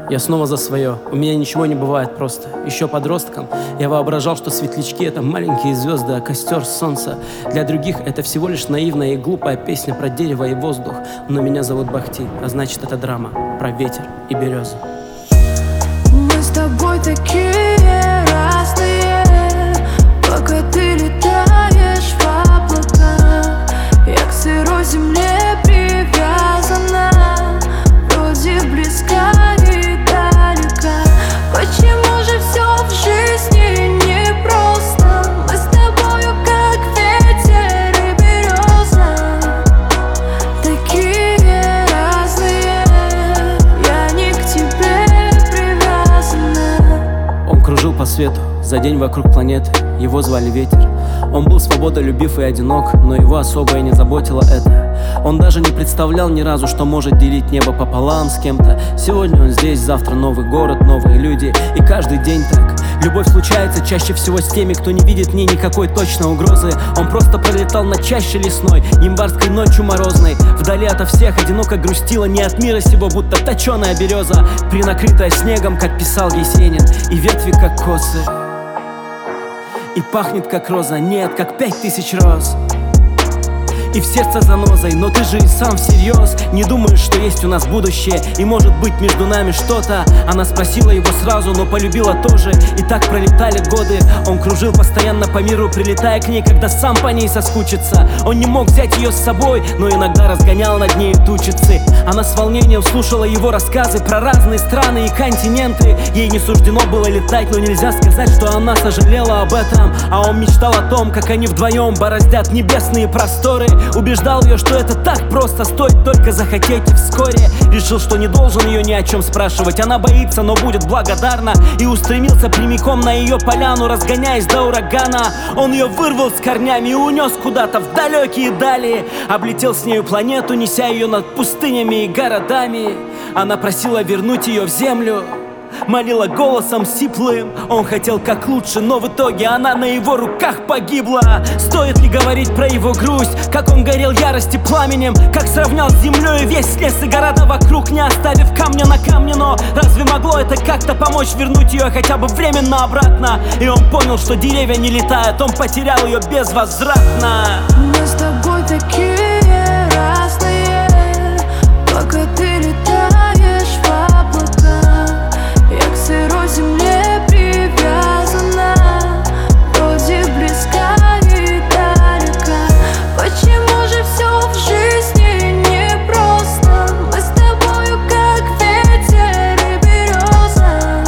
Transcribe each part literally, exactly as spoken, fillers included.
Я снова за свое, у меня ничего не бывает просто. Еще подростком я воображал, что светлячки — это маленькие звезды, а костер — солнце. Для других это всего лишь наивная и глупая песня про дерево и воздух. Но меня зовут Бахти, а значит это драма про ветер и березу. Мы с тобой такие разные, пока ты летаешь в облаках. Я к сырой земле привязана, вроде близка и далека. Почему же все в жизни непросто? Мы с тобою как ветер и береза, такие разные, я не к тебе привязана. Он кружил по свету за день вокруг планеты, его звали Ветер. Он был свободолюбив и одинок, но его особо и не заботило это. Он даже не представлял ни разу, что может делить небо пополам с кем-то. Сегодня он здесь, завтра новый город, новые люди, и каждый день так. Любовь случается чаще всего с теми, кто не видит в ней никакой точной угрозы. Он просто пролетал над чащей лесной, январской ночью морозной. Вдали ото всех одиноко грустила, не от мира сего, будто точеная береза, принакрытая снегом, как писал Есенин, и ветви как косы. И пахнет как роза, нет, как пять тысяч роз. И в сердце занозой, но ты же и сам всерьез не думаешь, что есть у нас будущее, и может быть между нами что-то. Она спросила его сразу, но полюбила тоже. И так пролетали годы. Он кружил постоянно по миру, прилетая к ней, когда сам по ней соскучится. Он не мог взять ее с собой, но иногда разгонял над ней тучицы. Она с волнением слушала его рассказы про разные страны и континенты. Ей не суждено было летать, но нельзя сказать, что она сожалела об этом. А он мечтал о том, как они вдвоем бороздят небесные просторы. Убеждал ее, что это так просто, стоит только захотеть, и вскоре решил, что не должен ее ни о чем спрашивать. Она боится, но будет благодарна, и устремился прямиком на ее поляну, разгоняясь до урагана. Он ее вырвал с корнями и унес куда-то в далекие дали. Облетел с нею планету, неся ее над пустынями и городами. Она просила вернуть ее в землю, молила голосом сиплым. Он хотел как лучше, но в итоге она на его руках погибла. Стоит ли говорить про его грусть, как он горел ярости пламенем, как сравнял с землей весь лес и города вокруг, не оставив камня на камне. Но разве могло это как-то помочь вернуть ее хотя бы временно обратно? И он понял, что деревья не летают, он потерял ее безвозвратно. Мы с тобой такие разные, пока ты летаешь в облаках. Я к сырой земле привязана, вроде близка и далека. Почему же все в жизни непросто? Мы с тобою как ветер и береза,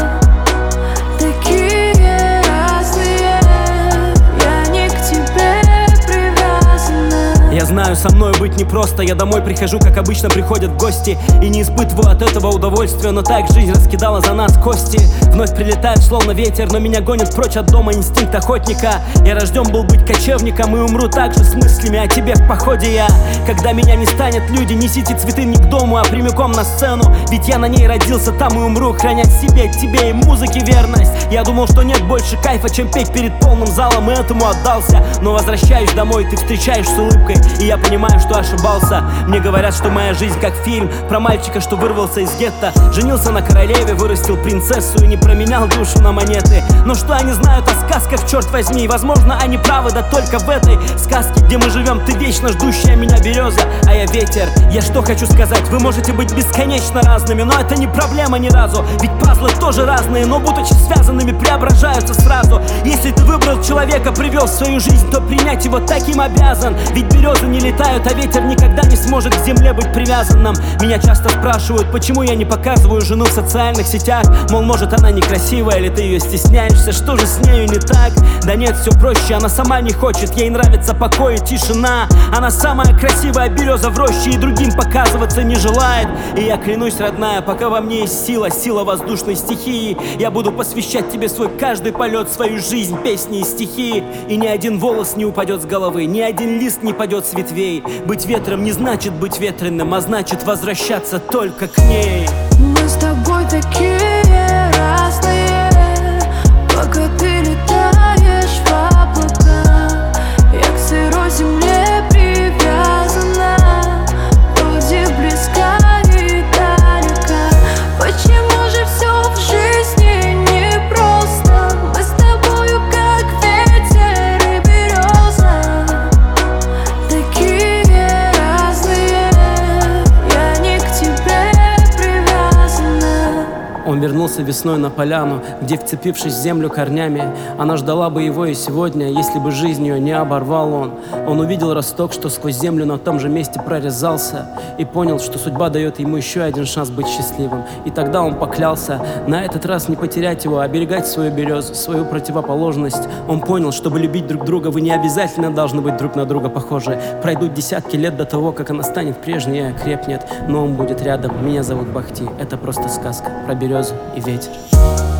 такие разные, я не к тебе привязана. Я знаю, со мной быть непросто. Я домой прихожу, как обычно приходят гости, и не испытываю от этого удовольствия. Но так жизнь раскидала за нас кости. Вновь прилетает словно ветер, но меня гонит прочь от дома инстинкт охотника. Я рожден был быть кочевником и умру также с мыслями о тебе в походе я. Когда меня не станет, люди, несите цветы не к дому, а прямиком на сцену. Ведь я на ней родился, там и умру, храня себе, тебе и музыке верность. Я думал, что нет больше кайфа, чем петь перед полным залом, и этому отдался. Но возвращаюсь домой, ты встречаешь с улыбкой, и я понимаю, что ошибался. Мне говорят, что моя жизнь как фильм про мальчика, что вырвался из гетто, женился на королеве, вырастил принцессу и не променял душу на монеты. Но что они знают о сказках, черт возьми? Возможно, они правы, да только в этой сказке, где мы живем, ты вечно ждущая меня береза, а я ветер. Я что хочу сказать, вы можете быть бесконечно разными, но это не проблема ни разу. Ведь пазлы тоже разные, но будучи связанными, преображаются сразу. Если ты выбрал человека, привел в свою жизнь, то принять его таким обязан. Ведь березы не летают, а ветер никогда не сможет к земле быть привязанным. Меня часто спрашивают, почему я не показываю жену в социальных сетях. Мол, может она некрасивая, или ты ее стесняешься, что же с нею не так? Да нет, все проще, она сама не хочет, ей нравится покой и тишина. Она самая красивая береза в роще и другим показываться не желает. И я клянусь, родная, пока во мне есть сила, сила воздушной стихии, я буду посвящать тебе свой каждый полет, свою жизнь, песни и стихи. И ни один волос не упадет с головы, ни один лист не падет с ветвей. Быть ветром не значит быть ветреным, а значит возвращаться только к ней. Мы с тобой такие разные, пока ты летаешь в облаках. Я к сырой земле привязана, вроде близка и далека. Почему же все Он вернулся весной на поляну, где, вцепившись в землю корнями, она ждала бы его и сегодня, если бы жизнь ее не оборвал он. Он увидел росток, что сквозь землю на том же месте прорезался, и понял, что судьба дает ему еще один шанс быть счастливым. И тогда он поклялся на этот раз не потерять его, а оберегать свою березу, свою противоположность. Он понял, чтобы любить друг друга, вы не обязательно должны быть друг на друга похожи. Пройдут десятки лет до того, как она станет прежней и окрепнет, но он будет рядом. Меня зовут Бахти, это просто сказка про березу и ветер.